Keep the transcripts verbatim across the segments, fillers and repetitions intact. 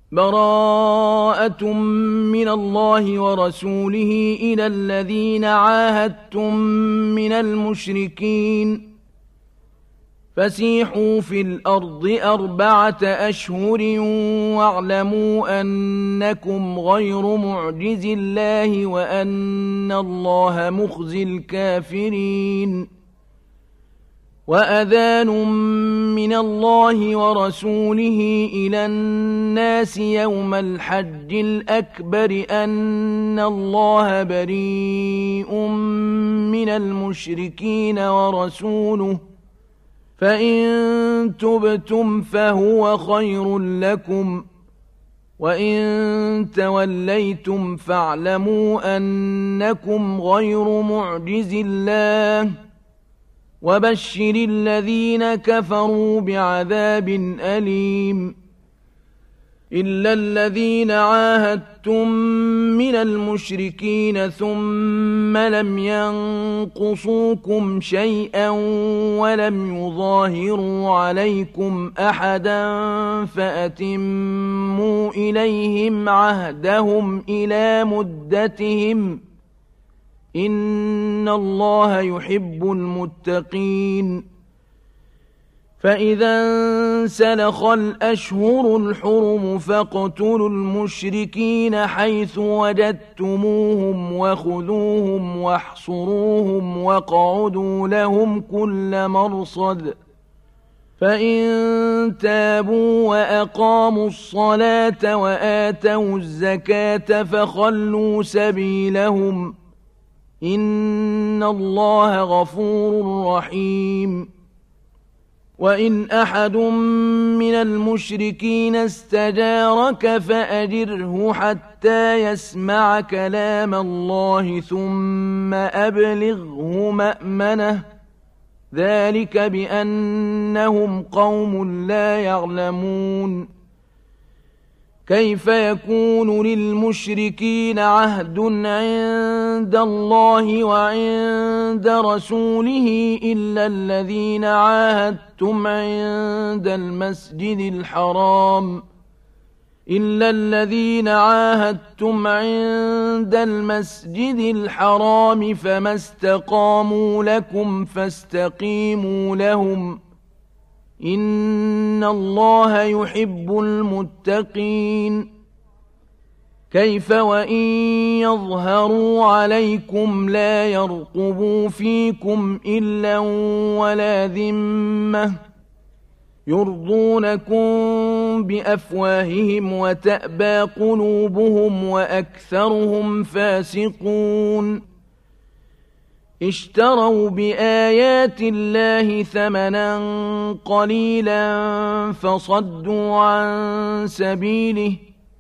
براءة من الله ورسوله إلى الذين عاهدتم من المشركين فسيحوا في الأرض أربعة أشهر واعلموا أنكم غير معجز الله وأن الله مخزي الكافرين وأذان من الله ورسوله إلى الناس يوم الحج الأكبر أن الله بريء من المشركين ورسوله فإن تبتم فهو خير لكم وإن توليتم فاعلموا أنكم غير معجز الله وبشر الذين كفروا بعذاب أليم إلا الذين عاهدتم من المشركين ثم لم ينقصوكم شيئا ولم يظاهروا عليكم أحدا فأتموا إليهم عهدهم إلى مدتهم إن الله يحب المتقين فإذا انسلخ الأشهر الحرم فاقتلوا المشركين حيث وجدتموهم وخذوهم واحصروهم واقعدوا لهم كل مرصد فإن تابوا وأقاموا الصلاة وآتوا الزكاة فخلوا سبيلهم إن الله غفور رحيم وإن أحد من المشركين استجارك فأجره حتى يسمع كلام الله ثم أبلغه مأمنه ذلك بأنهم قوم لا يعلمون كيف يكون للمشركين عهد عند الله وعند رسوله إلا الذين عاهدتم عند المسجد الحرام إلا الذين عاهدتم عند المسجد الحرام فما استقاموا لكم فاستقيموا لهم إن الله يحب المتقين كيف وإن يظهروا عليكم لا يرقبوا فيكم إلا ولا ذمة يرضونكم بأفواههم وتأبى قلوبهم وأكثرهم فاسقون اشتروا بآيات الله ثمنا قليلا فصدوا عن سبيله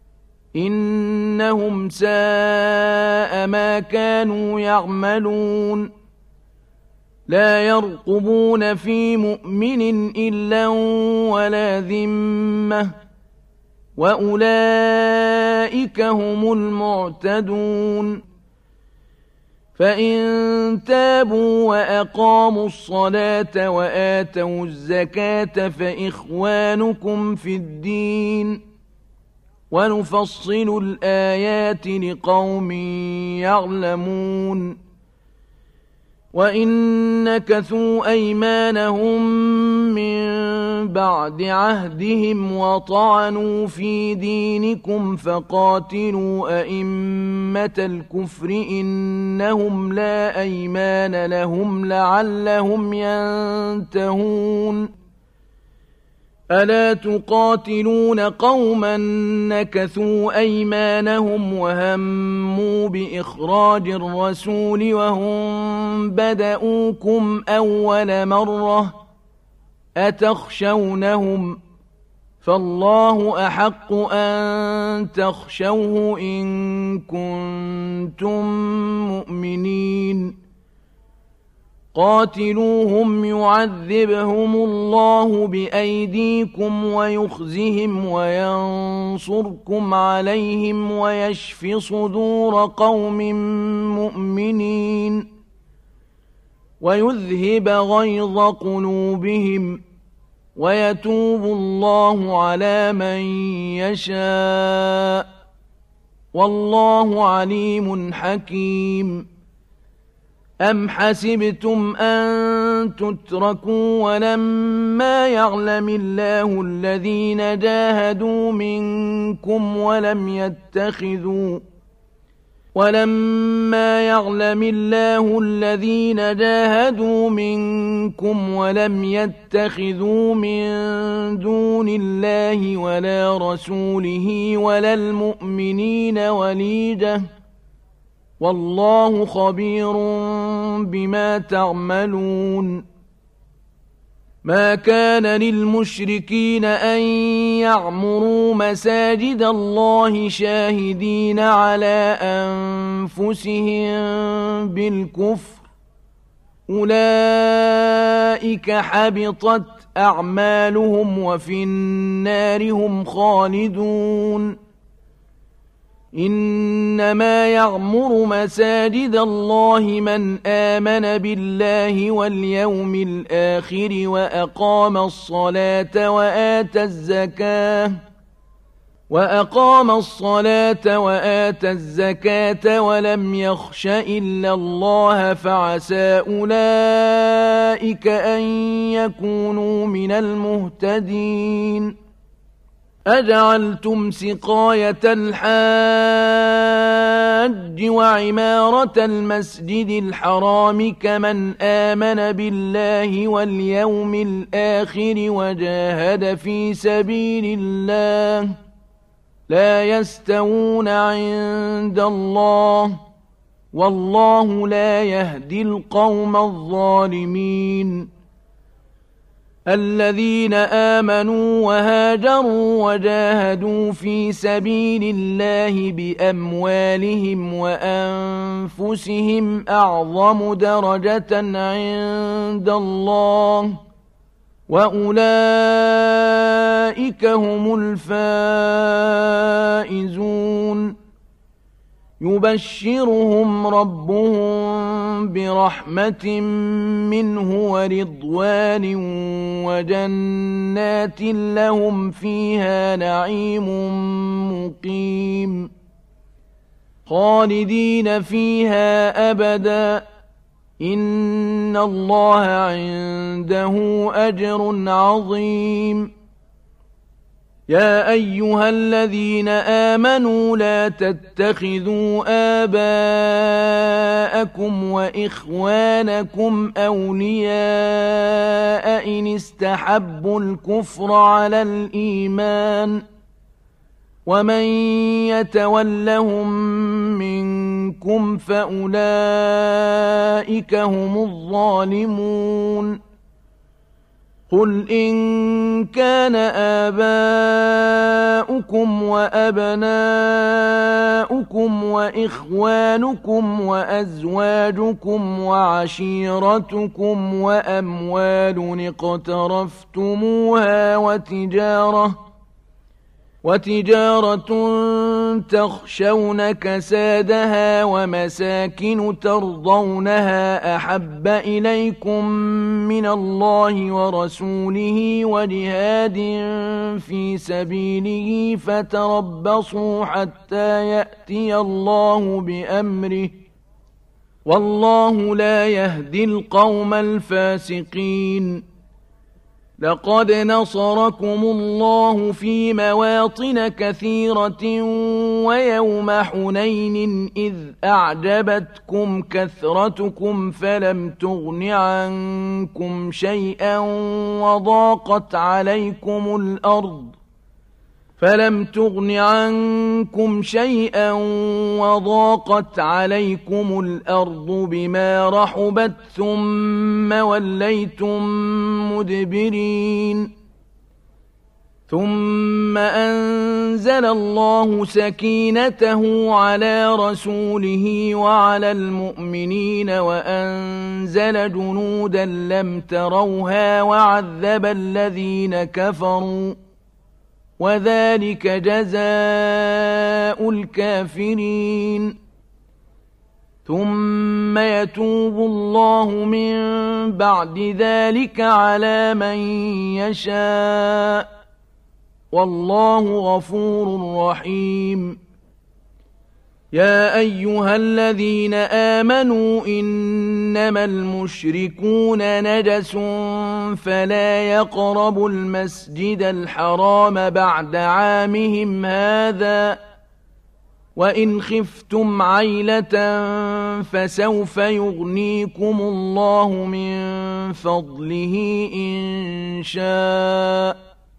إنهم ساء ما كانوا يعملون لا يرقبون في مؤمن إلا ولا ذمة وأولئك هم المعتدون فإن تابوا وأقاموا الصلاة وآتوا الزكاة فإخوانكم في الدين ونفصل الآيات لقوم يعلمون وإن نكثوا أيمانهم من بعد عهدهم وطعنوا في دينكم فقاتلوا أئمة الكفر إنهم لا أيمان لهم لعلهم ينتهون ألا تقاتلون قوما نكثوا أيمانهم وهموا بإخراج الرسول وهم بدؤوكم أول مرة أتخشونهم فالله أحق أن تخشوه إن كنتم مؤمنين قاتلوهم يعذبهم الله بأيديكم ويخزهم وينصركم عليهم ويشف صدور قوم مؤمنين ويذهب غيظ قلوبهم ويتوب الله على من يشاء والله عليم حكيم أم حسبتم أن تتركوا ولما يعلم الله الذين جاهدوا منكم ولم يتخذوا ولما يعلم الله الذين جاهدوا منكم ولم يتخذوا من دون الله ولا رسوله ولا المؤمنين وليجة والله خبير بما تعملون ما كان للمشركين أن يعمروا مساجد الله شاهدين على أنفسهم بالكفر أولئك حبطت أعمالهم وفي النار هم خالدون إنما يعمر مساجد الله من آمن بالله واليوم الآخر وأقام الصلاة وآتى الزكاة وأقام الصلاة وآتى الزكاة ولم يخش إلا الله فعسى أولئك أن يكونوا من المهتدين أجعلتم سقاية الحاج وعمارة المسجد الحرام كمن آمن بالله واليوم الآخر وجاهد في سبيل الله لا يستوون عند الله والله لا يهدي القوم الظالمين الذين آمنوا وهاجروا وجاهدوا في سبيل الله بأموالهم وأنفسهم أعظم درجة عند الله وأولئك هم الفائزون يبشرهم ربهم برحمة منه ورضوان وجنات لهم فيها نعيم مقيم خالدين فيها أبدا إن الله عنده أجر عظيم يا أيها الذين آمنوا لا تتخذوا آباءكم وإخوانكم أولياء إن استحبوا الكفر على الإيمان ومن يتولهم منكم فأولئك هم الظالمون قل إن كان آباؤكم وأبناؤكم وإخوانكم وأزواجكم وعشيرتكم وأموال اقترفتموها وتجارة وتجارة تخشون كسادها ومساكن ترضونها أحب إليكم من الله ورسوله وجهاد في سبيله فتربصوا حتى يأتي الله بأمره والله لا يهدي القوم الفاسقين لقد نصركم الله في مواطن كثيرة ويوم حنين إذ أعجبتكم كثرتكم فلم تغن عنكم شيئا وضاقت عليكم الأرض فلم تغن عنكم شيئا وضاقت عليكم الأرض بما رحبت ثم وليتم مدبرين ثم أنزل الله سكينته على رسوله وعلى المؤمنين وأنزل جنودا لم تروها وعذب الذين كفروا وذلك جزاء الكافرين ثم يتوب الله من بعد ذلك على من يشاء والله غفور رحيم يا أيها الذين آمنوا إنما المشركون نجس فلا يقربوا المسجد الحرام بعد عامهم هذا وإن خفتم عيلة فسوف يغنيكم الله من فضله إن شاء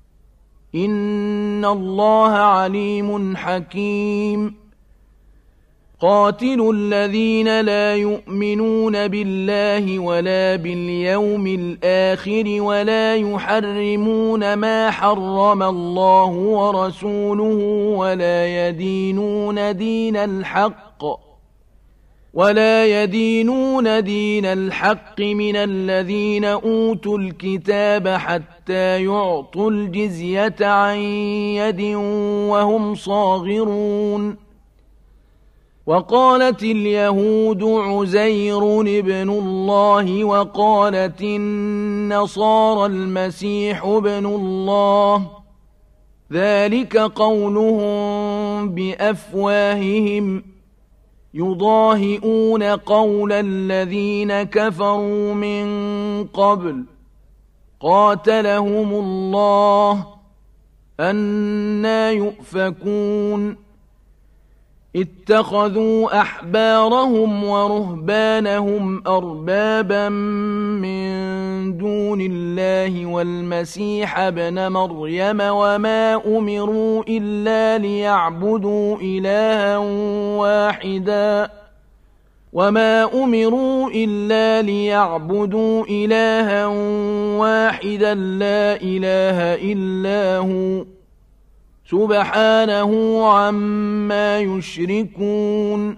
إن الله عليم حكيم قاتلوا الذين لا يؤمنون بالله ولا باليوم الآخر ولا يحرمون ما حرم الله ورسوله ولا يدينون دين الحق ولا يدينون دين الحق من الذين أوتوا الكتاب حتى يعطوا الجزية عن يد وهم صاغرون وقالت اليهود عزير ابن الله وقالت النصارى المسيح ابن الله ذلك قولهم بأفواههم يضاهئون قول الذين كفروا من قبل قاتلهم الله أنى يؤفكون اتخذوا أحبارهم ورهبانهم أربابا من دون الله والمسيح ابن مريم وما أمروا إلا ليعبدوا إلها واحدا وما أمروا إلا ليعبدوا إلها واحدا لا إله إلا هو سبحانه عما يشركون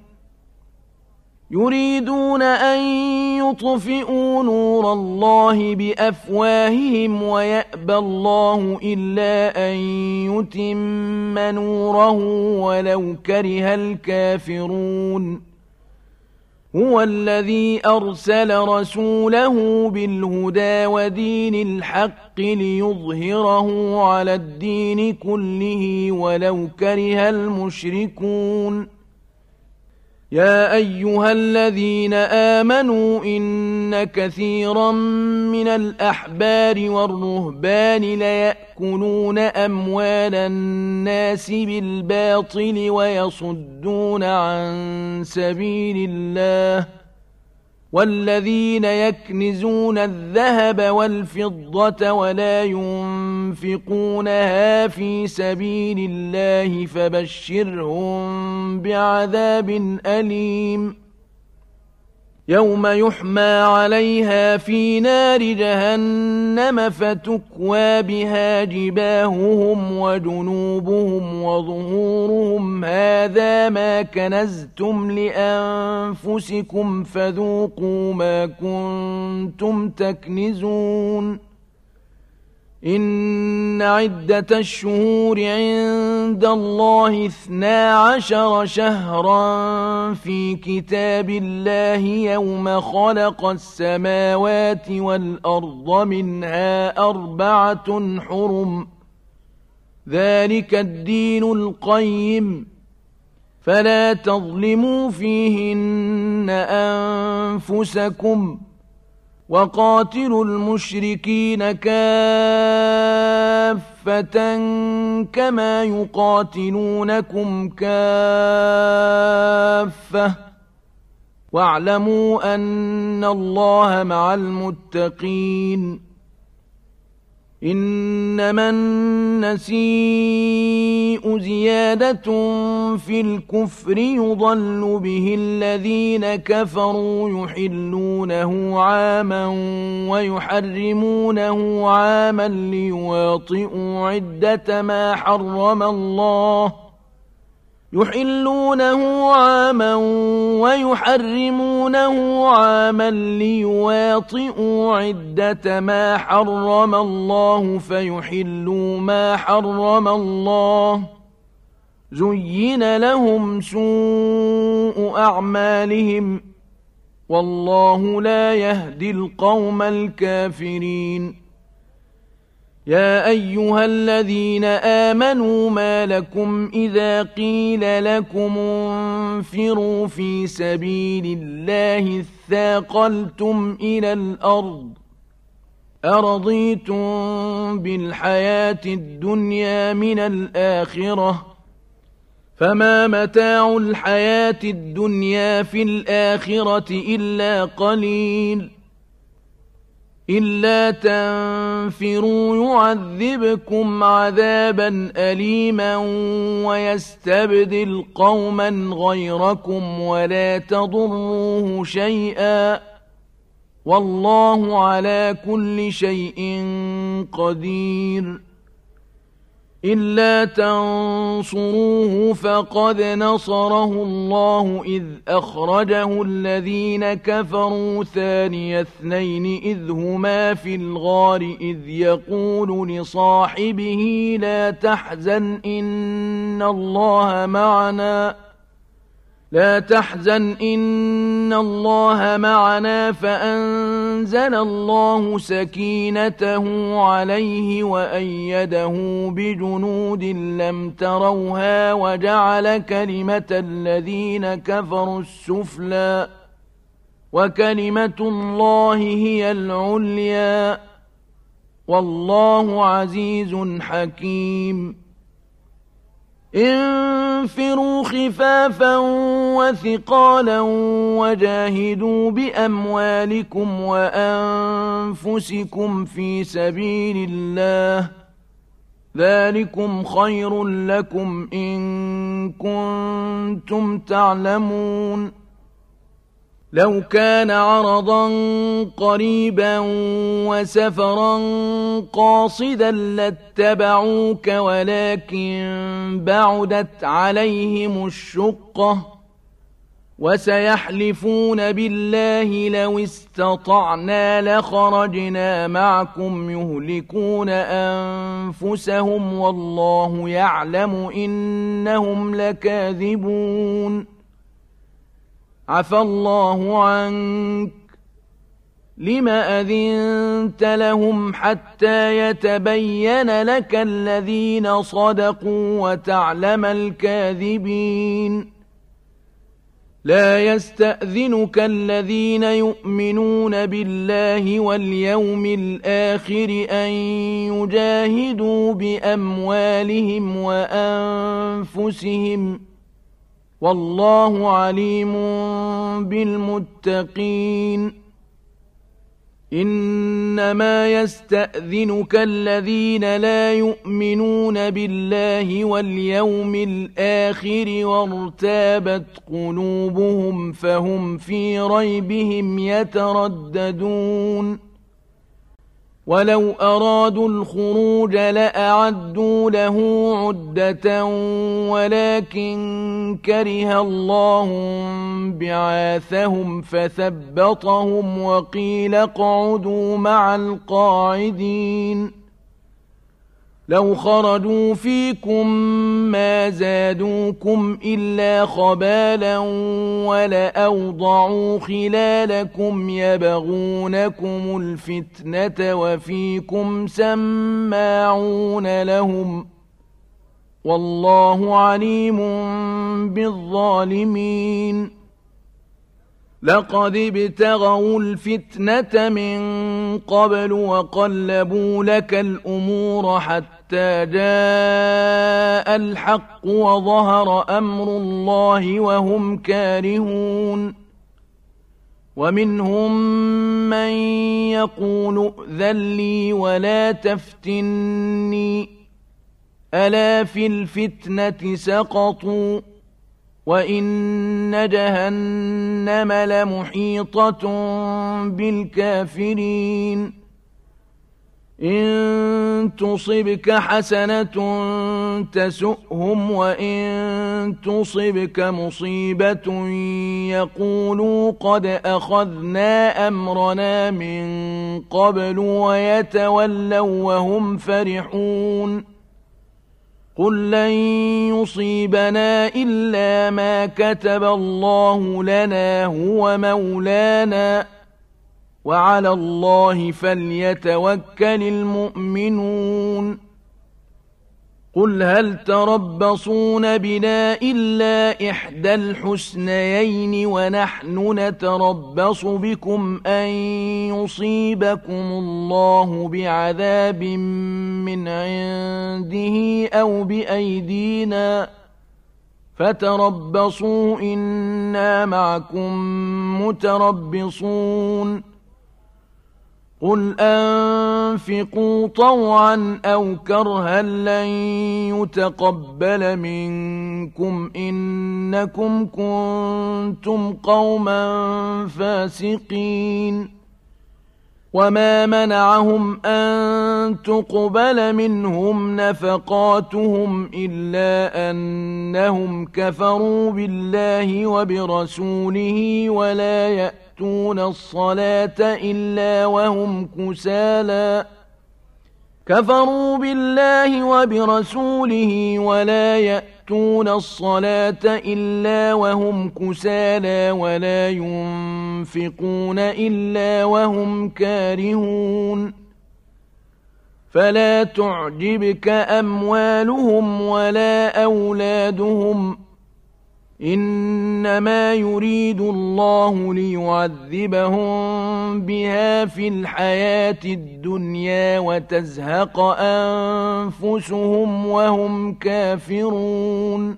يريدون أن يطفئوا نور الله بأفواههم ويأبى الله إلا أن يتم نوره ولو كره الكافرون هو الذي أرسل رسوله بالهدى ودين الحق ليظهره على الدين كله ولو كره المشركون يا أيها الذين آمنوا إن كثيرا من الأحبار والرهبان ليأكلون أموال الناس بالباطل ويصدون عن سبيل الله والذين يكنزون الذهب والفضة ولا ينفقونها في سبيل الله فبشرهم بعذاب أليم يوم يحمى عليها في نار جهنم فتكوى بها جباههم وجنوبهم وظهورهم هذا ما كنزتم لأنفسكم فذوقوا ما كنتم تكنزون إن عدة الشهور عند الله اثنا عشر شهرا في كتاب الله يوم خلق السماوات والأرض منها أربعة حرم ذلك الدين القيم فلا تظلموا فيهن أنفسكم وقاتلوا المشركين كافة كما يقاتلونكم كافة واعلموا أن الله مع المتقين إنما النسيء زيادة في الكفر يضل به الذين كفروا يحلونه عاما ويحرمونه عاما ليواطئوا عدة ما حرم الله يحلونه عاما ويحرمونه عاما ليواطئوا عدة ما حرم الله فيحلوا ما حرم الله زين لهم سوء أعمالهم والله لا يهدي القوم الكافرين يا أيها الذين آمنوا ما لكم إذا قيل لكم انفروا في سبيل الله اثاقلتم إلى الأرض أرضيتم بالحياة الدنيا من الآخرة فما متاع الحياة الدنيا في الآخرة إلا قليل إلا تنفروا يعذبكم عذابا أليما ويستبدل قوما غيركم ولا تضروه شيئا والله على كل شيء قدير إلا تنصروه فقد نصره الله إذ أخرجه الذين كفروا ثاني اثنين إذ هما في الغار إذ يقول لصاحبه لا تحزن إن الله معنا لا تحزن إن الله معنا فأنزل الله سكينته عليه وأيده بجنود لم تروها وجعل كلمة الذين كفروا السفلى وكلمة الله هي العليا والله عزيز حكيم انفروا خفافا وثقالا وجاهدوا بأموالكم وأنفسكم في سبيل الله ذلكم خير لكم إن كنتم تعلمون لو كان عرضا قريبا وسفرا قاصدا لاتبعوك ولكن بعدت عليهم الشقة وسيحلفون بالله لو استطعنا لخرجنا معكم يهلكون أنفسهم والله يعلم إنهم لكاذبون عفى الله عنك لم أذنت لهم حتى يتبين لك الذين صدقوا وتعلم الكاذبين لا يستأذنك الذين يؤمنون بالله واليوم الآخر أن يجاهدوا بأموالهم وأنفسهم والله عليم بالمتقين إنما يستأذنك الذين لا يؤمنون بالله واليوم الآخر وارتابت قلوبهم فهم في ريبهم يترددون ولو أرادوا الخروج لأعدوا له عدة ولكن كره الله بعاثهم فثبطهم وقيل اقعدوا مع القاعدين لو خرجوا فيكم ما زادوكم إلا خبالا ولأوضعوا خلالكم يبغونكم الفتنة وفيكم سماعون لهم والله عليم بالظالمين لقد ابتغوا الفتنة من قبل وقلبوا لك الأمور حتى جاء الحق وظهر أمر الله وهم كارهون ومنهم من يقول ائذن لي ولا تفتني ألا في الفتنة سقطوا وإن جهنم لمحيطة بالكافرين إن تصبك حسنة تسؤهم وإن تصبك مصيبة يقولوا قد أخذنا أمرنا من قبل ويتولوا وهم فرحون قل لن يصيبنا إلا ما كتب الله لنا هو مولانا وعلى الله فليتوكل المؤمنون قل هل تربصون بنا إلا إحدى الحسنيين ونحن نتربص بكم أن يصيبكم الله بعذاب من عنده أو بأيدينا فتربصوا إنا معكم متربصون قل أنفقوا طوعا أو كرها لن يتقبل منكم إنكم كنتم قوما فاسقين وما منعهم أن تقبل منهم نفقاتهم إلا أنهم كفروا بالله وبرسوله ولا يأتون الصلاة إلا وهم كسالى كفروا بالله وبرسوله ولا يأتون الصلاة إلا وهم كسالى ولا ينفقون إلا وهم كارهون فلا تعجبك أموالهم ولا أولادهم إنما يريد الله ليعذبهم بها في الحياة الدنيا وتزهق أنفسهم وهم كافرون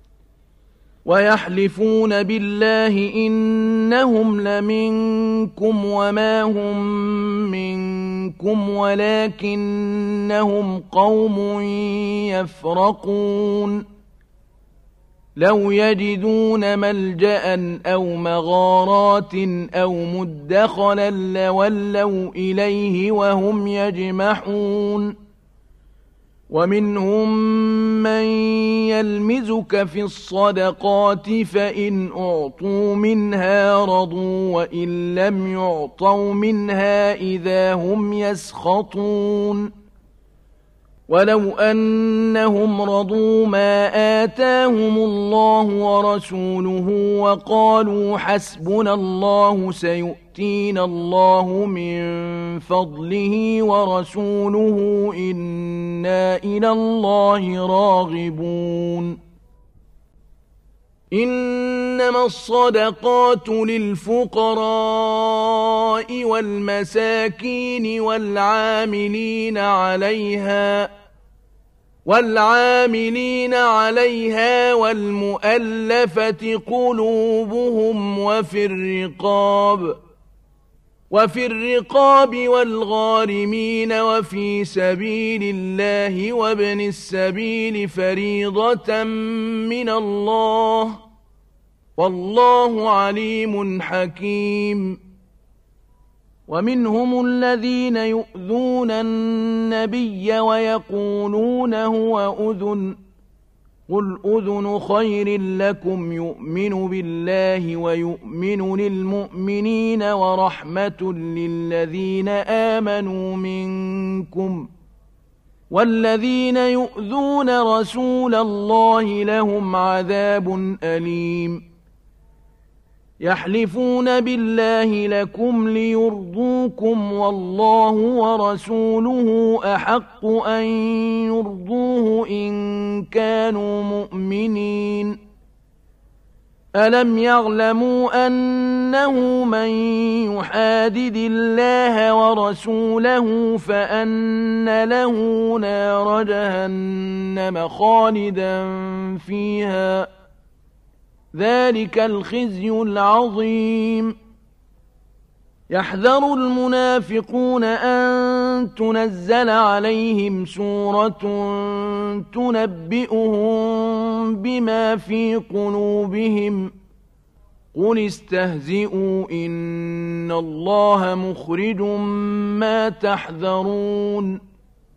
ويحلفون بالله إنهم لمنكم وما هم منكم ولكنهم قوم يفرقون لو يجدون ملجأ أو مغارات أو مدخلا لولوا إليه وهم يجمحون ومنهم من يلمزك في الصدقات فإن أعطوا منها رضوا وإن لم يعطوا منها إذا هم يسخطون ولو أنهم رضوا ما آتاهم الله ورسوله وقالوا حسبنا الله سيؤتينا الله من فضله ورسوله إنا إلى الله راغبون إنما الصدقات للفقراء والمساكين والعاملين عليها والعاملين عليها والمؤلفة قلوبهم وفي الرقاب وفي الرقاب والغارمين وفي سبيل الله وابن السبيل فريضة من الله والله عليم حكيم ومنهم الذين يؤذون النبي ويقولون هو أذن قل أذن خير لكم يؤمن بالله ويؤمن للمؤمنين ورحمة للذين آمنوا منكم والذين يؤذون رسول الله لهم عذاب أليم يحلفون بالله لكم ليرضوكم والله ورسوله أحق أن يرضوه إن كانوا مؤمنين ألم يعلموا أنه من يحادد الله ورسوله فأن له نار جهنم خالدا فيها ذلك الخزي العظيم يحذر المنافقون أن تنزل عليهم سورة تنبئهم بما في قلوبهم قل استهزئوا إن الله مخرج ما تحذرون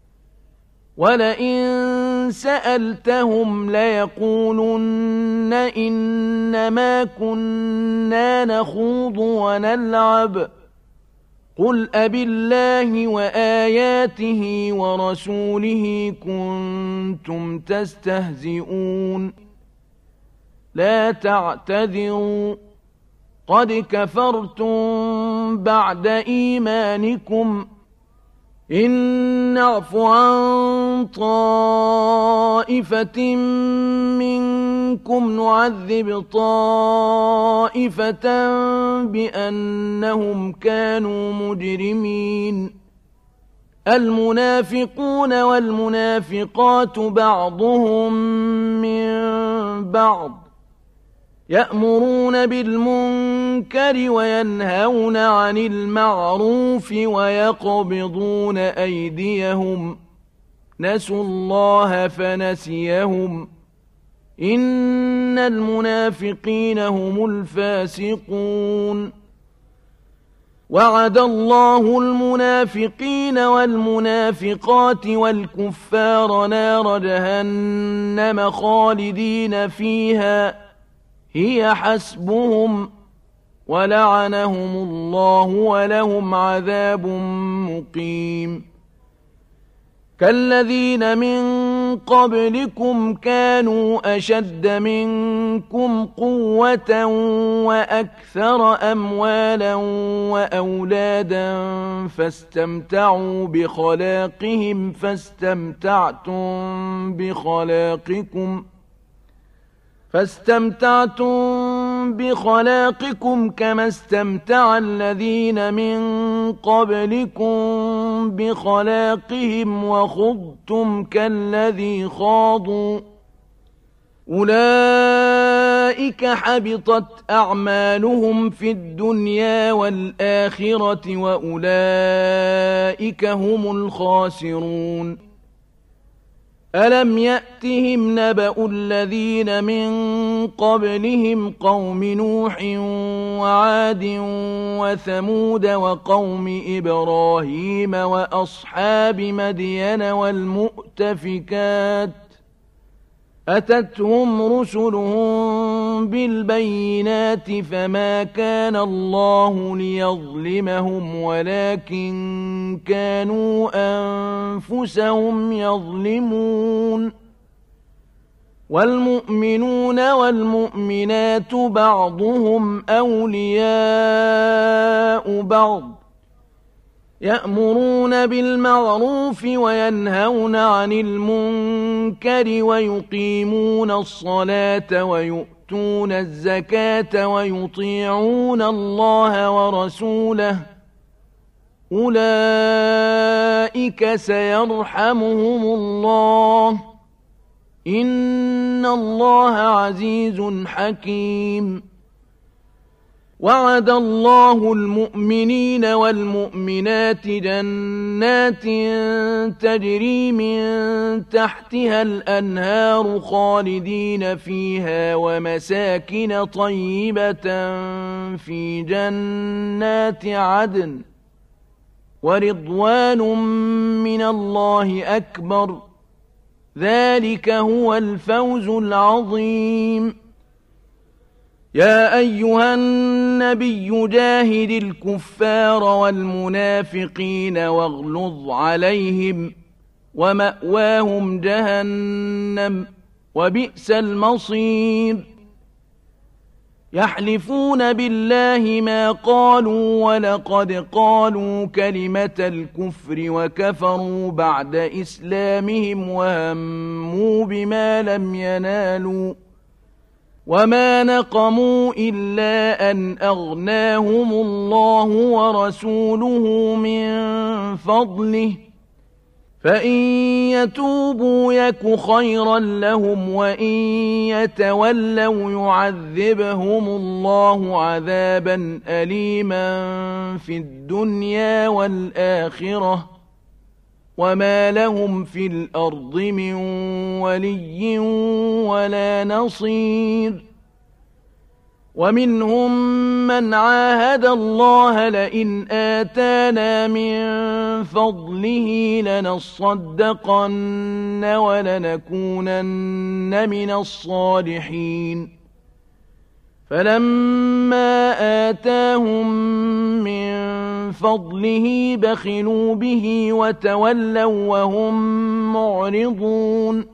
ولئن سألتهم ليقولن إنما كنا نخوض ونلعب قل أبالله وآياته ورسوله كنتم تستهزئون لا تعتذروا قد كفرتم بعد إيمانكم إن نعف عن طائفة منكم نعذب طائفة بأنهم كانوا مجرمين المنافقون والمنافقات بعضهم من بعض يأمرون بالمنكر وينهون عن المعروف ويقبضون أيديهم نسوا الله فنسيهم إن المنافقين هم الفاسقون وعد الله المنافقين والمنافقات والكفار نار جهنم خالدين فيها هي حسبهم ولعنهم الله ولهم عذاب مقيم كالذين من قبلكم كانوا أشد منكم قوة وأكثر أموالا وأولادا فاستمتعوا بخلاقهم فاستمتعتم بخلاقكم فاستمتعتم بخلاقكم كما استمتع الذين من قبلكم بخلاقهم وخضتم كالذي خاضوا أولئك حبطت أعمالهم في الدنيا والآخرة وأولئك هم الخاسرون ألم يأتهم نبأ الذين من قبلهم قوم نوح وعاد وثمود وقوم إبراهيم وأصحاب مدين والمؤتفكات أتتهم رسلهم بالبينات فما كان الله ليظلمهم ولكن كانوا أنفسهم يظلمون والمؤمنون والمؤمنات بعضهم أولياء بعض يأمرون بالمعروف وينهون عن المنكر ويقيمون الصلاة ويؤتون الزكاة ويطيعون الله ورسوله أولئك سيرحمهم الله إن الله عزيز حكيم وعد الله المؤمنين والمؤمنات جنات تجري من تحتها الأنهار خالدين فيها ومساكن طيبة في جنات عدن ورضوان من الله أكبر ذلك هو الفوز العظيم يا أيها النبي جاهد الكفار والمنافقين واغلظ عليهم ومأواهم جهنم وبئس المصير يحلفون بالله ما قالوا ولقد قالوا كلمة الكفر وكفروا بعد إسلامهم وهموا بما لم ينالوا وما نقموا إلا أن أغناهم الله ورسوله من فضله فإن يتوبوا يك خيرا لهم وإن يتولوا يعذبهم الله عذابا أليما في الدنيا والآخرة وما لهم في الأرض من ولي ولا نصير ومنهم من عاهد الله لئن آتانا من فضله لنصدقن ولنكونن من الصالحين فلما آتاهم من فضله بخلوا به وتولوا وهم معرضون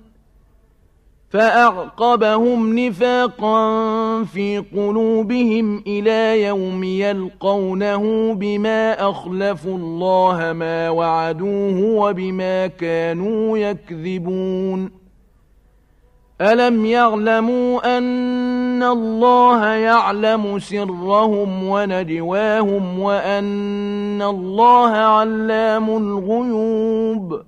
فأعقبهم نفاقا في قلوبهم إلى يوم يلقونه بما أخلفوا الله ما وعدوه وبما كانوا يكذبون ألم يعلموا أن الله يعلم سرهم ونجواهم وأن الله علام الغيوب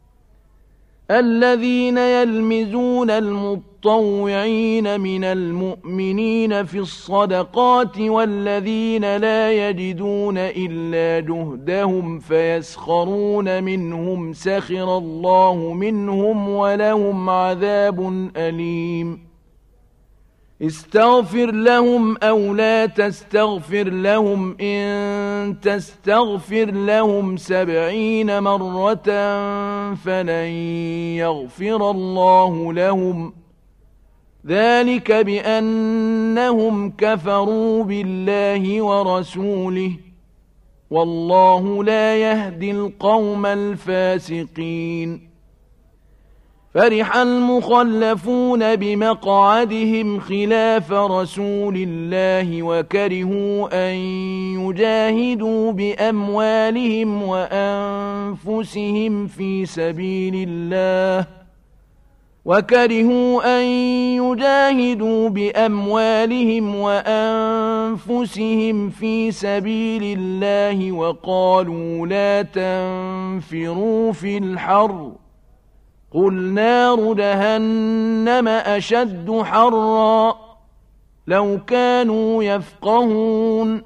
الذين يلمزون المطوعين من المؤمنين في الصدقات والذين لا يجدون إلا جهدهم فيسخرون منهم سخر الله منهم ولهم عذاب أليم استغفر لهم أو لا تستغفر لهم إن تستغفر لهم سبعين مرة فلن يغفر الله لهم ذلك بأنهم كفروا بالله ورسوله والله لا يهدي القوم الفاسقين فرح المخلفون بمقعدهم خلاف رسول الله وكرهوا أن يجاهدوا بأموالهم وأنفسهم في سبيل الله وكرهوا أن يجاهدوا بأموالهم وأنفسهم في سبيل الله وقالوا لا تنفروا في الحر قل نار جهنم أشد حرا لو كانوا يفقهون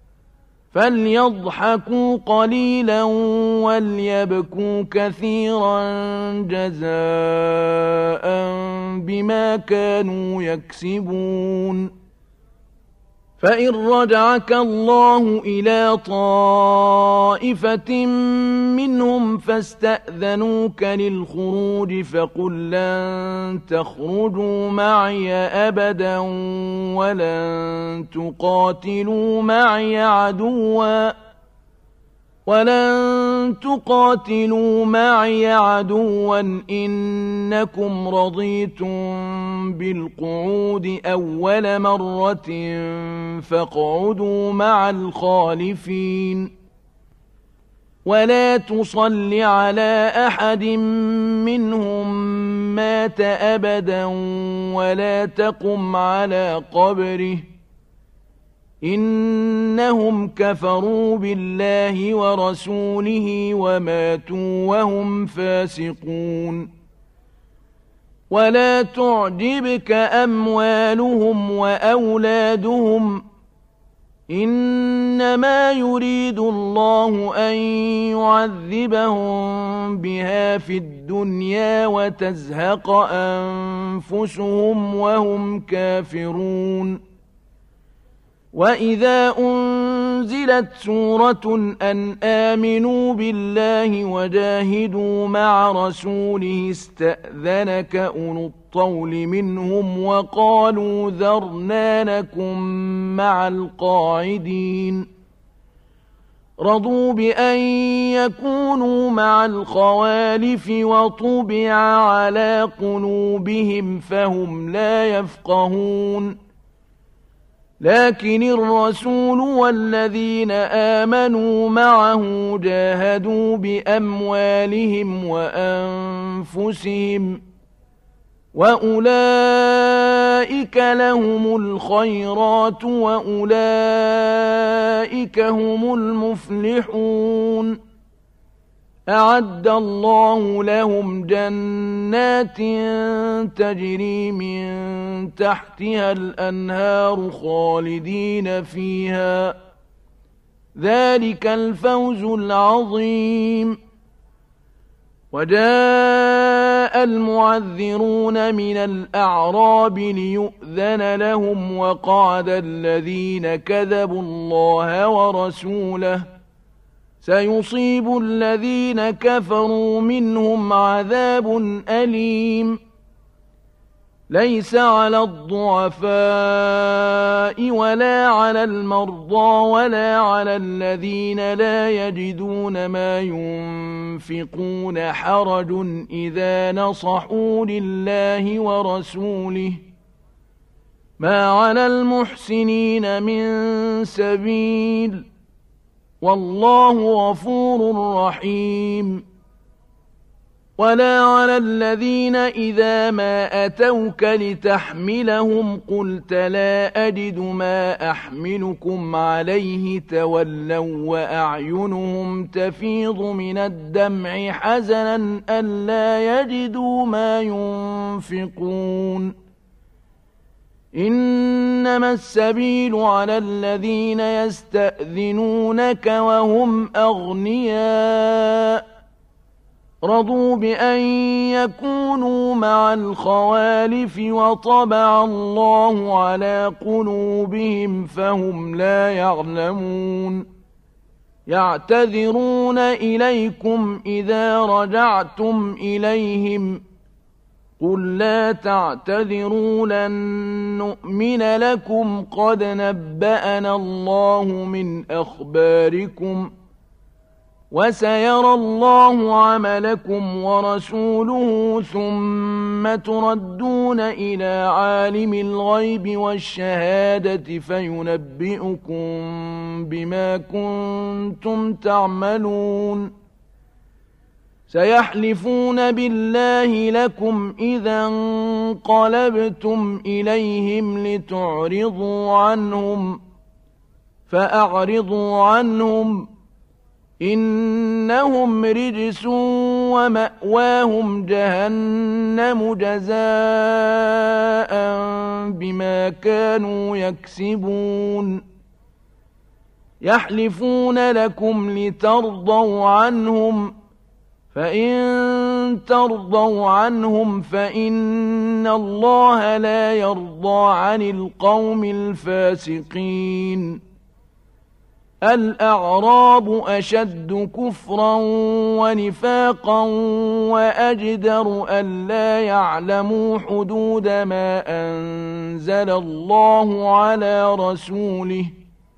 فليضحكوا قليلا وليبكوا كثيرا جزاء بما كانوا يكسبون فإن رجعك الله إلى طائفة منهم فاستأذنوك للخروج فقل لن تخرجوا معي أبدا ولن تقاتلوا معي عدوا ولن تقاتلوا معي عدوا إنكم رضيتم بالقعود أول مرة فاقعدوا مع الخالفين ولا تصل على أحد منهم مات أبدا ولا تقم على قبره إنهم كفروا بالله ورسوله وماتوا وهم فاسقون ولا تعجبك أموالهم وأولادهم إنما يريد الله أن يعذبهم بها في الدنيا وتزهق أنفسهم وهم كافرون وإذا أنزلت سورة أن آمنوا بالله وجاهدوا مع رسوله استأذنك أولو الطول منهم وقالوا ذرنا نكن مع القاعدين رضوا بأن يكونوا مع الخوالف وطبع على قلوبهم فهم لا يفقهون لكن الرسول والذين آمنوا معه جاهدوا بأموالهم وأنفسهم وأولئك لهم الخيرات وأولئك هم المفلحون أعد الله لهم جنات تجري من تحتها الأنهار خالدين فيها ذلك الفوز العظيم وجاء المعذرون من الأعراب ليؤذن لهم وقعد الذين كذبوا الله ورسوله سيصيب الذين كفروا منهم عذاب أليم ليس على الضعفاء ولا على المرضى ولا على الذين لا يجدون ما ينفقون حرج إذا نصحوا لله ورسوله ما على المحسنين من سبيل والله غفور رحيم. ولا على الذين إذا ما أتوك لتحملهم قلت لا أجد ما أحملكم عليه تولوا وأعينهم تفيض من الدمع حزنا ألا يجدوا ما ينفقون. إنما السبيل على الذين يستأذنونك وهم أغنياء رضوا بأن يكونوا مع الخوالف وطبع الله على قلوبهم فهم لا يعلمون. يعتذرون إليكم إذا رجعتم إليهم قل لا تعتذروا لن نؤمن لكم قد نبأنا الله من أخباركم وسيرى الله عملكم ورسوله ثم تردون إلى عالم الغيب والشهادة فينبئكم بما كنتم تعملون. سيحلفون بالله لكم إذا انقلبتم إليهم لتعرضوا عنهم فأعرضوا عنهم إنهم رجس ومأواهم جهنم جزاء بما كانوا يكسبون. يحلفون لكم لترضوا عنهم فإن ترضوا عنهم فإن الله لا يرضى عن القوم الفاسقين. الأعراب أشد كفرا ونفاقا وأجدر ألا يعلموا حدود ما أنزل الله على رسوله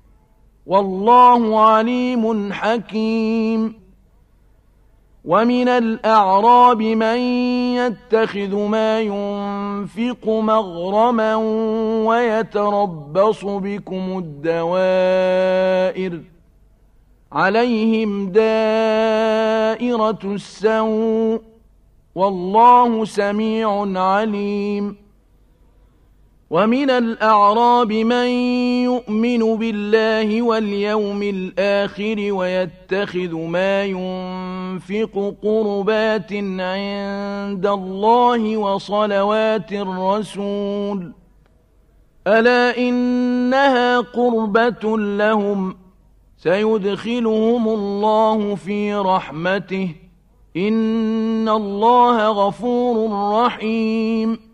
والله عليم حكيم. ومن الأعراب من يتخذ ما ينفق مغرما ويتربص بكم الدوائر عليهم دائرة السوء والله سميع عليم. ومن الأعراب من يؤمن بالله واليوم الآخر ويتخذ ما ينفق قربات عند الله وصلوات الرسول ألا إنها قربة لهم سيدخلهم الله في رحمته إن الله غفور رحيم.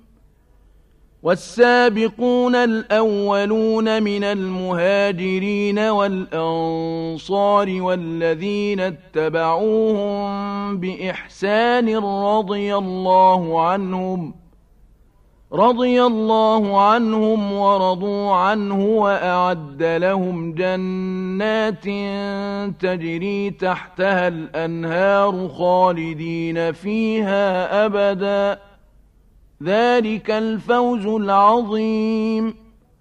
والسابقون الأولون من المهاجرين والأنصار والذين اتبعوهم بإحسان رضي الله عنهم رضي الله عنهم ورضوا عنه وأعد لهم جنات تجري تحتها الأنهار خالدين فيها أبداً ذلك الفوز العظيم.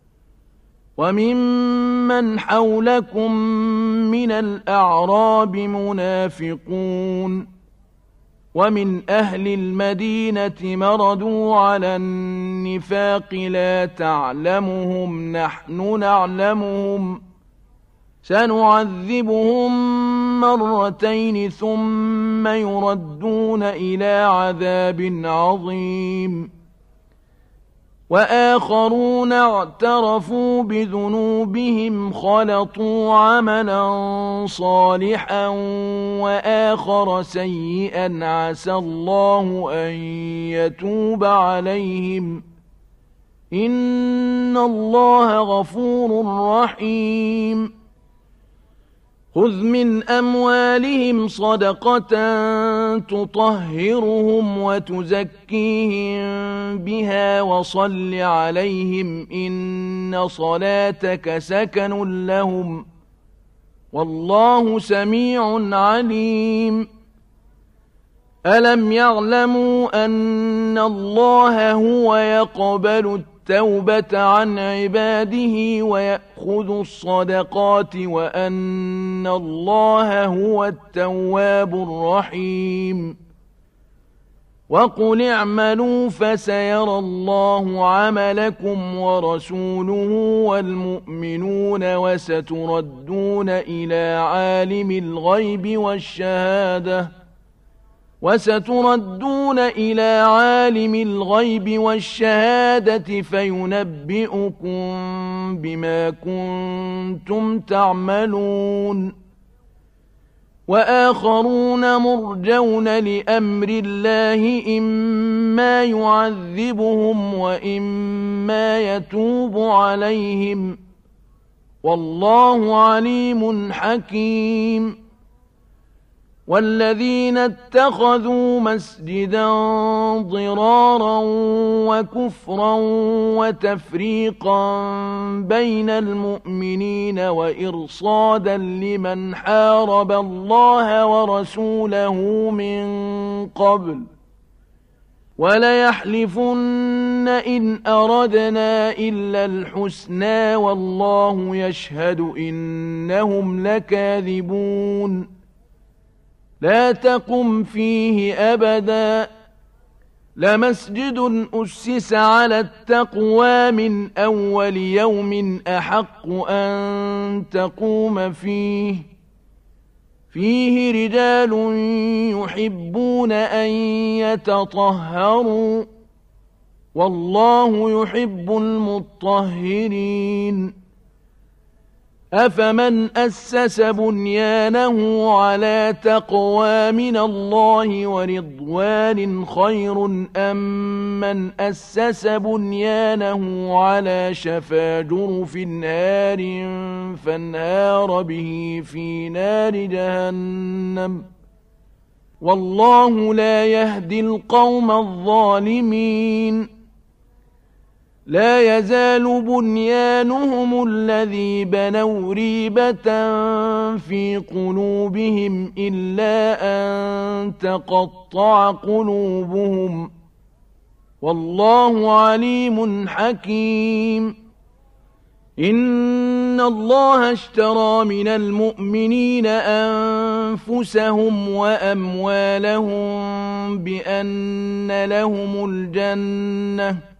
وممن حولكم من الأعراب منافقون ومن أهل المدينة مردوا على النفاق لا تعلمهم نحن نعلمهم سنعذبهم مرتين ثم يردون إلى عذاب عظيم. وآخرون اعترفوا بذنوبهم خلطوا عملا صالحا وآخر سيئا عسى الله أن يتوب عليهم إن الله غفور رحيم. خذ من أموالهم صدقة تطهرهم وتزكيهم بها وصل عليهم إن صلاتك سكن لهم والله سميع عليم ألم يعلموا أن الله هو يقبل التوبة عن عباده ويأخذ الصدقات وأن الله هو التواب الرحيم وقل اعملوا فسيرى الله عملكم ورسوله والمؤمنون وستردون إلى عالم الغيب والشهادة وستردون إلى عالم الغيب والشهادة فينبئكم بما كنتم تعملون وآخرون مرجون لأمر الله إما يعذبهم وإما يتوب عليهم والله عليم حكيم والذين اتخذوا مسجدا ضرارا وكفرا وتفريقا بين المؤمنين وإرصادا لمن حارب الله ورسوله من قبل وليحلفن إن أردنا إلا الحسنى والله يشهد إنهم لكاذبون لا تقم فيه أبدا لمسجد أسس على التقوى من أول يوم أحق أن تقوم فيه فيه رجال يحبون أن يتطهروا والله يحب المطهرين أفمن أسس بنيانه على تقوى من الله ورضوان خير أم من أسس بنيانه على شفا جرف نار فانهار به في نار جهنم والله لا يهدي القوم الظالمين لا يزال بنيانهم الذي بنوا ريبة في قلوبهم إلا أن تقطع قلوبهم والله عليم حكيم إن الله اشترى من المؤمنين أنفسهم وأموالهم بأن لهم الجنة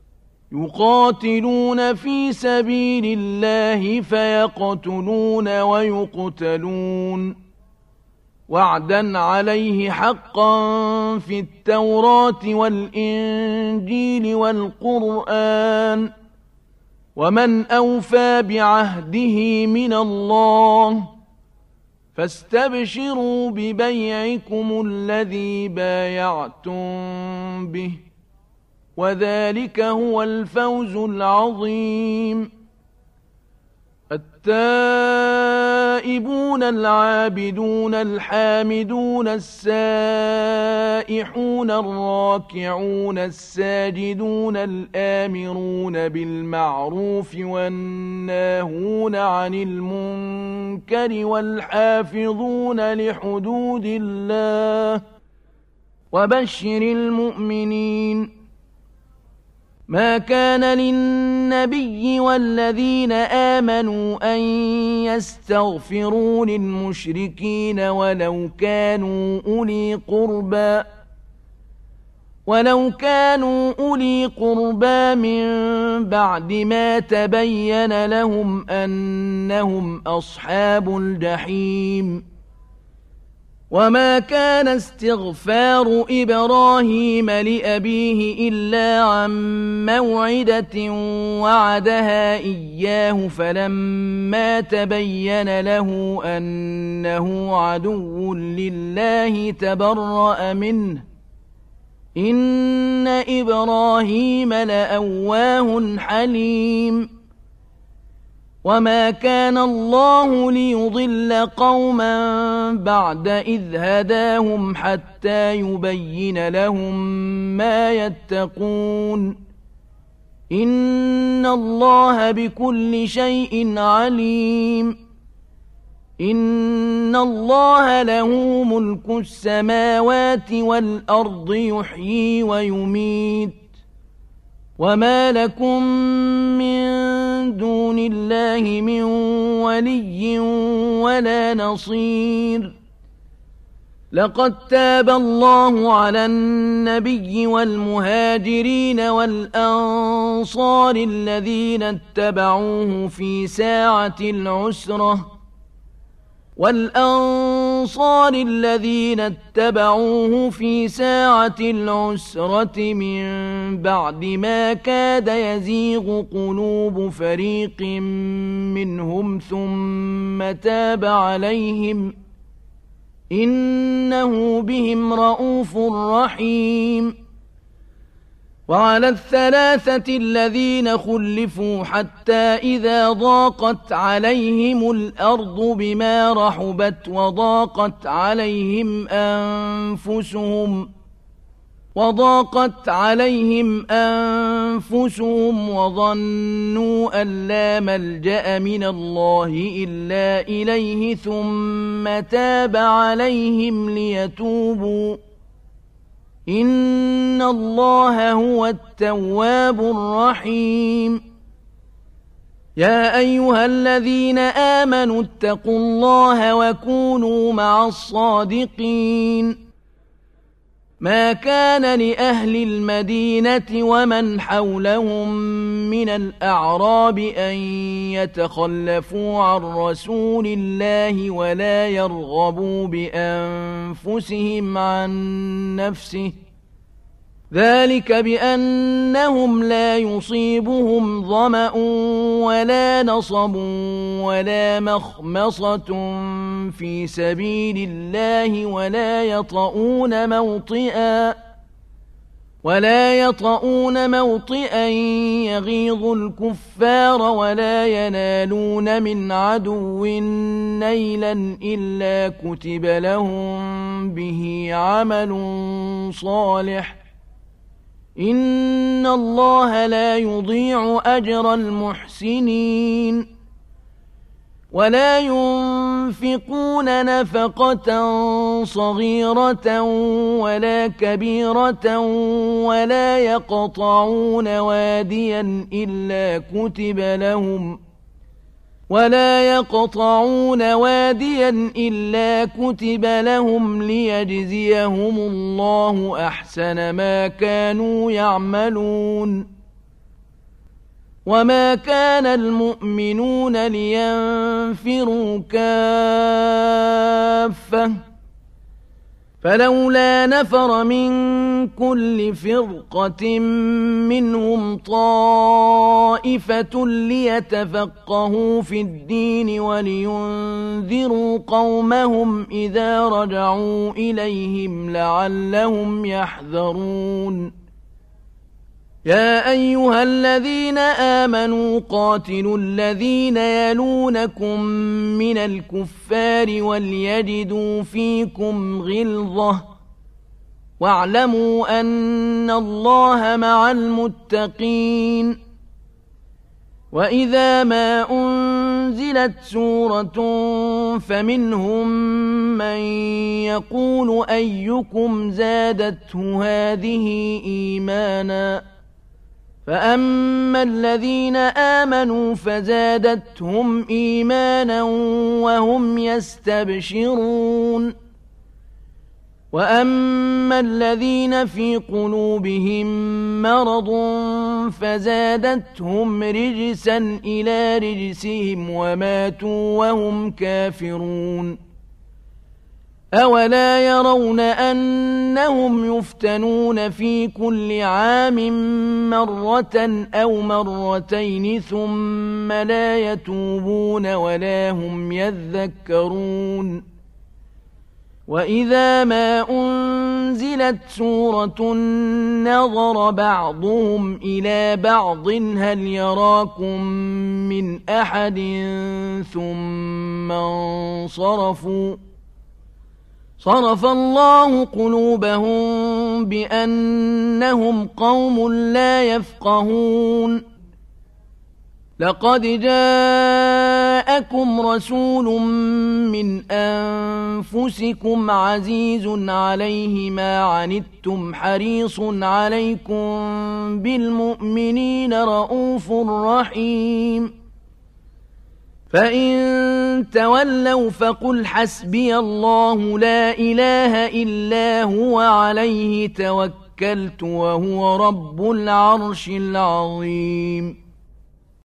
يقاتلون في سبيل الله فيقتلون ويقتلون وعدا عليه حقا في التوراة والإنجيل والقرآن ومن أوفى بعهده من الله فاستبشروا ببيعكم الذي بايعتم به وذلك هو الفوز العظيم التائبون العابدون الحامدون السائحون الراكعون الساجدون الآمرون بالمعروف والناهون عن المنكر والحافظون لحدود الله وبشر المؤمنين ما كان للنبي والذين آمنوا أن يستغفروا للمشركين ولو كانوا أولي قربى ولو كانوا أولي قربى من بعد ما تبين لهم أنهم أصحاب الجحيم وما كان استغفار إبراهيم لأبيه إلا عن موعدة وعدها إياه فلما تبين له أنه عدو لله تبرأ منه إن إبراهيم لأواه حليم وما كان الله ليضل قوما بعد إذ هداهم حتى يبين لهم ما يتقون إن الله بكل شيء عليم إن الله له ملك السماوات والأرض يحيي ويميت وما لكم من دون الله من ولي ولا نصير لقد تاب الله على النبي والمهاجرين والأنصار الذين اتبعوه في ساعة العسرة والأنصار الذين اتبعوه في ساعة العسرة من بعد ما كاد يزيغ قلوب فريق منهم ثم تاب عليهم إنه بهم رءوف رحيم وعلى الثلاثة الذين خلفوا حتى إذا ضاقت عليهم الأرض بما رحبت وضاقت عليهم أنفسهم وضاقت عليهم أنفسهم وظنوا أن لا ملجأ من الله إلا إليه ثم تاب عليهم ليتوبوا إن الله هو التواب الرحيم يا أيها الذين آمنوا اتقوا الله وكونوا مع الصادقين ما كان لأهل المدينة ومن حولهم من الأعراب أن يتخلفوا عن رسول الله ولا يرغبوا بأنفسهم عن نفسه ذلك بأنهم لا يصيبهم ظمأ ولا نصب ولا مخمصة في سبيل الله ولا يطؤون موطئا ولا يطؤون موطئا يغيظ الكفار ولا ينالون من عدو نيلا إلا كتب لهم به عمل صالح إن الله لا يضيع أجر المحسنين ولا ينفقون نفقة صغيرة ولا كبيرة ولا يقطعون واديا إلا كتب لهم ولا يقطعون واديا إلا كتب لهم ليجزيهم الله أحسن ما كانوا يعملون وما كان المؤمنون لينفروا كافة فلولا نفر من كل فرقة منهم طائفة ليتفقهوا في الدين ولينذروا قومهم إذا رجعوا إليهم لعلهم يحذرون يا أيها الذين آمنوا قاتلوا الذين يلونكم من الكفار وليجدوا فيكم غلظة واعلموا أن الله مع المتقين وإذا ما أنزلت سورة فمنهم من يقول أيكم زادته هذه إيمانا فأما الذين آمنوا فزادتهم إيمانا وهم يستبشرون وأما الذين في قلوبهم مرض فزادتهم رجسا إلى رجسهم وماتوا وهم كافرون أولا يرون أنهم يفتنون في كل عام مرة أو مرتين ثم لا يتوبون ولا هم يذكرون وإذا ما أنزلت سورة نظر بعضهم إلى بعض هل يراكم من أحد ثم انصرفوا صرف الله قلوبهم بأنهم قوم لا يفقهون لقد جاءكم رسول من أنفسكم عزيز عليه ما عنتم حريص عليكم بالمؤمنين رؤوف رحيم فإن تولوا فقل حسبي الله لا إله إلا هو عليه توكلت وهو رب العرش العظيم